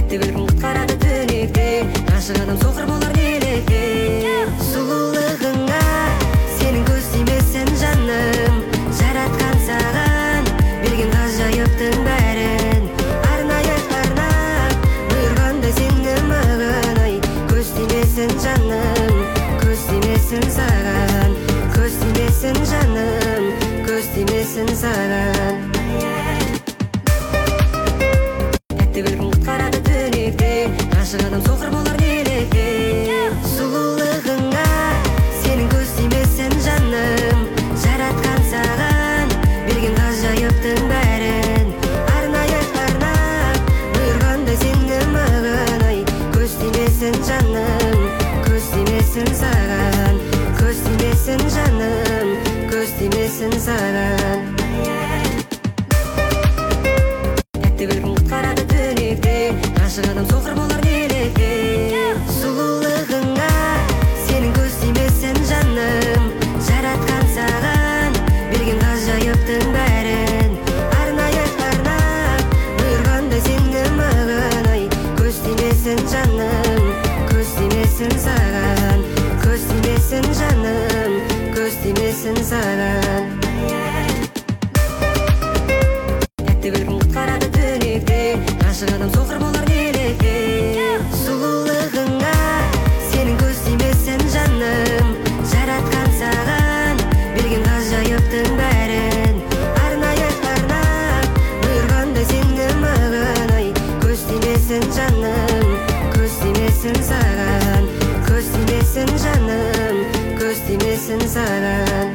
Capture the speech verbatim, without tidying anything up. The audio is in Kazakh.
тәтті бір мұңлық қарады түнекте, ғашық адам соқыр болар нелікте. Сұлулығыңа сенің көз тимесін жаным, жаратқан саған берген ғажайыптың бәрін. Арнайы арнап бұйырғандай сені маған, ай көз тимесін жаным, көз тимесін саған, көз тимесін жаным, көз тимесін саған. Тәтті бір мұңлық қарады түнекте, ғашық адам соқыр болар нелікте. Сұлулығыңа сенің көз тимесін жаным, жаратқан саған берген ғажайыптың бәрін. Арнайы арнап бұйырғандай сені маған, ай көз тимесін жаным, көз тимесін саған, көз тимесін жаным, көз тимесін саған. Тәтті бір мұңлық қарады түнекте, ғашық адам соқыр болар нелікте. Сұлулығыңа сенің көз тимесін жаным, жаратқан саған берген ғажайыптың бәрін. Арнайы арнап бұйырғандай сені маған, ай көз тимесін жаным, көз тимесін саған, көз тимесін жаным, көз тимесін саған. Тәтті бір мұңлық қарады түнекте, ғашық адам соқыр болар нелікте. Сұлулығыңа сенің көз тимесін жаным, жаратқан саған берген ғажайыптың бәрін. Арнайы арнап бұйырғандай сені маған, ай көз тимесін жаным, көз тимесін саған, көз тимесін жаным, көз тимесін саған.